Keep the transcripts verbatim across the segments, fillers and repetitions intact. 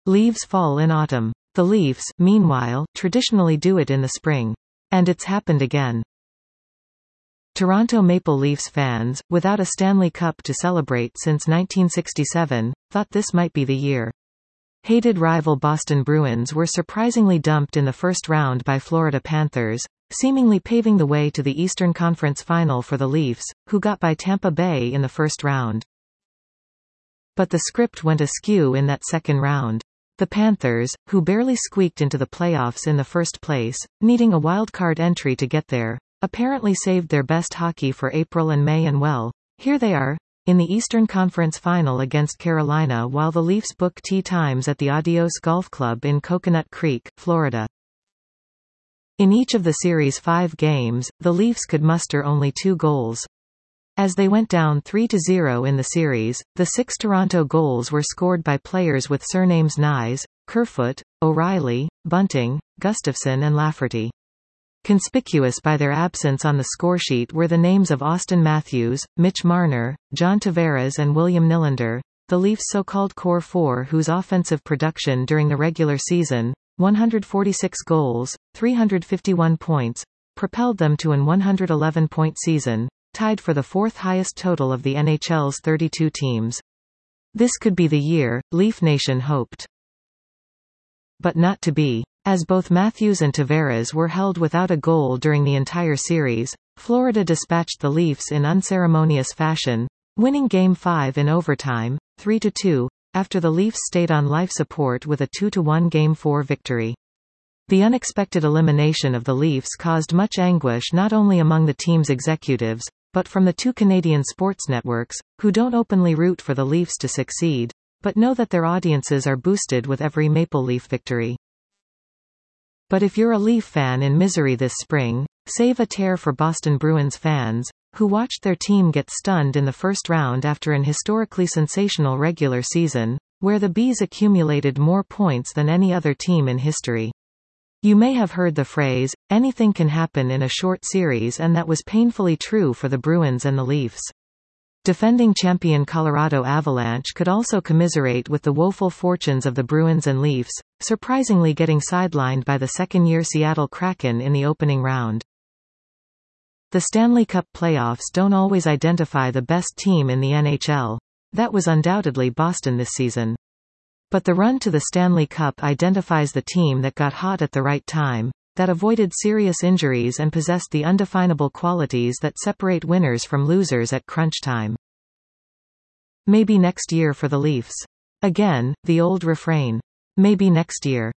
Leaves fall in autumn. The Leafs, meanwhile, traditionally do it in the spring. And it's happened again. Toronto Maple Leafs fans, without a Stanley Cup to celebrate since nineteen sixty-seven, thought this might be the year. Hated rival Boston Bruins were surprisingly dumped in the first round by Florida Panthers, seemingly paving the way to the Eastern Conference Final for the Leafs, who got by Tampa Bay in the first round. But the script went askew in that second round. The Panthers, who barely squeaked into the playoffs in the first place, needing a wildcard entry to get there, apparently saved their best hockey for April and May, and well, here they are, in the Eastern Conference Final against Carolina while the Leafs book tee times at the Adios Golf Club in Coconut Creek, Florida. In each of the series' five games, the Leafs could muster only two goals. As they went down three to zero in the series, the six Toronto goals were scored by players with surnames Nyes, Kerfoot, O'Reilly, Bunting, Gustafsson and Lafferty. Conspicuous by their absence on the scoresheet were the names of Austin Matthews, Mitch Marner, John Tavares and William Nylander, the Leafs' so-called Core Four, whose offensive production during the regular season, one hundred forty-six goals, three hundred fifty-one points, propelled them to an one hundred eleven point season, tied for the fourth highest total of the N H L's thirty-two teams. This could be the year, Leaf Nation hoped. But not to be. As both Matthews and Tavares were held without a goal during the entire series, Florida dispatched the Leafs in unceremonious fashion, winning Game five in overtime, three to two, after the Leafs stayed on life support with a two to one Game four victory. The unexpected elimination of the Leafs caused much anguish not only among the team's executives, but from the two Canadian sports networks, who don't openly root for the Leafs to succeed, but know that their audiences are boosted with every Maple Leaf victory. But if you're a Leaf fan in misery this spring, save a tear for Boston Bruins fans, who watched their team get stunned in the first round after an historically sensational regular season, where the Bees accumulated more points than any other team in history. You may have heard the phrase, anything can happen in a short series, and that was painfully true for the Bruins and the Leafs. Defending champion Colorado Avalanche could also commiserate with the woeful fortunes of the Bruins and Leafs, surprisingly getting sidelined by the second-year Seattle Kraken in the opening round. The Stanley Cup playoffs don't always identify the best team in the N H L. That was undoubtedly Boston this season. But the run to the Stanley Cup identifies the team that got hot at the right time, that avoided serious injuries and possessed the undefinable qualities that separate winners from losers at crunch time. Maybe next year for the Leafs. Again, the old refrain. Maybe next year.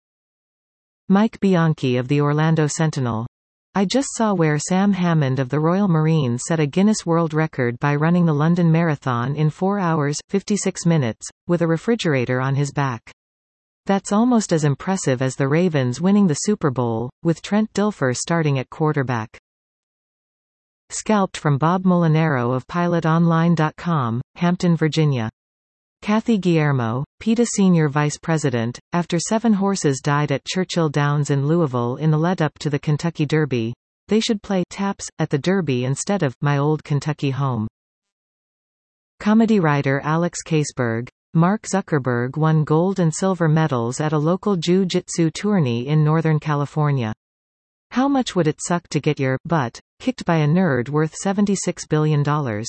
Mike Bianchi of the Orlando Sentinel. I just saw where Sam Hammond of the Royal Marines set a Guinness World Record by running the London Marathon in four hours, fifty-six minutes, with a refrigerator on his back. That's almost as impressive as the Ravens winning the Super Bowl, with Trent Dilfer starting at quarterback. Scalped from Bob Molinaro of Pilot Online dot com, Hampton, Virginia. Kathy Guillermo, PETA Senior Vice President, after seven horses died at Churchill Downs in Louisville in the lead-up to the Kentucky Derby, they should play taps at the Derby instead of My Old Kentucky Home. Comedy writer Alex Kaseberg. Mark Zuckerberg won gold and silver medals at a local jiu-jitsu tourney in Northern California. How much would it suck to get your butt kicked by a nerd worth seventy-six billion dollars?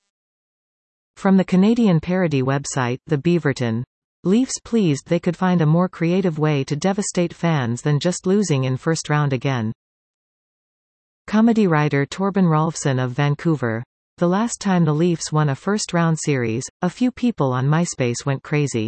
From the Canadian parody website, The Beaverton. Leafs pleased they could find a more creative way to devastate fans than just losing in first round again. Comedy writer Torben Rolfsson of Vancouver. The last time the Leafs won a first-round series, a few people on MySpace went crazy.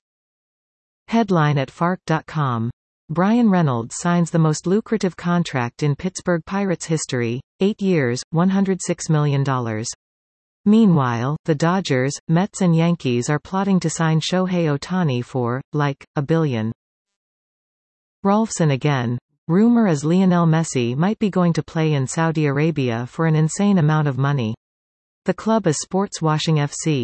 Headline at F A R C dot com. Brian Reynolds signs the most lucrative contract in Pittsburgh Pirates history, eight years, one hundred six million dollars. Meanwhile, the Dodgers, Mets and Yankees are plotting to sign Shohei Ohtani for, like, a billion. Rolfsson again. Rumor is Lionel Messi might be going to play in Saudi Arabia for an insane amount of money. The club is sports washing F C.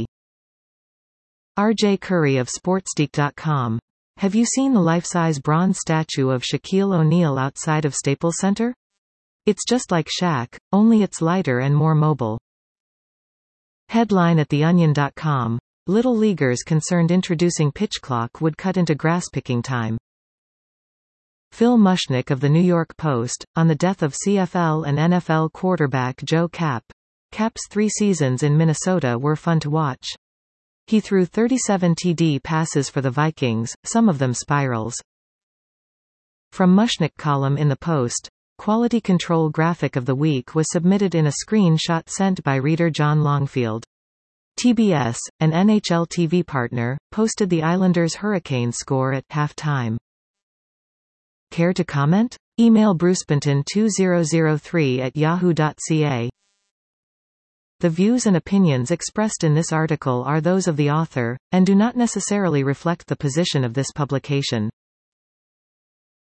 R J Curry of Sportsdeek dot com. Have you seen the life-size bronze statue of Shaquille O'Neal outside of Staples Center? It's just like Shaq, only it's lighter and more mobile. Headline at the onion dot com. Little leaguers concerned introducing pitch clock would cut into grass picking time. Phil Mushnick of the New York Post, on the death of C F L and N F L quarterback Joe Kapp. Kapp's three seasons in Minnesota were fun to watch. He threw thirty-seven T D passes for the Vikings, some of them spirals. From Mushnick column in the Post, Quality Control Graphic of the Week was submitted in a screenshot sent by reader John Longfield. T B S, an N H L T V partner, posted the Islanders' Hurricane score at halftime. Care to comment? Email brucebenton two thousand three at yahoo dot c a. The views and opinions expressed in this article are those of the author, and do not necessarily reflect the position of this publication.